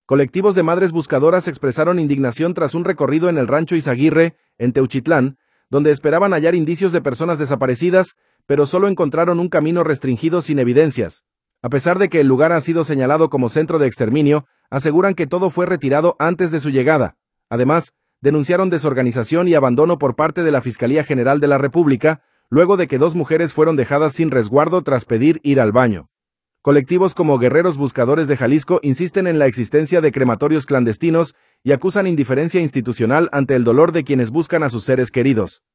Colectivos de madres buscadoras expresaron indignación tras un recorrido en el rancho Izaguirre, en Teuchitlán, donde esperaban hallar indicios de personas desaparecidas, pero solo encontraron un camino restringido sin evidencias. A pesar de que el lugar ha sido señalado como centro de exterminio, aseguran que todo fue retirado antes de su llegada. Además, denunciaron desorganización y abandono por parte de la Fiscalía General de la República, luego de que 2 mujeres fueron dejadas sin resguardo tras pedir ir al baño. Colectivos como Guerreros Buscadores de Jalisco insisten en la existencia de crematorios clandestinos y acusan indiferencia institucional ante el dolor de quienes buscan a sus seres queridos.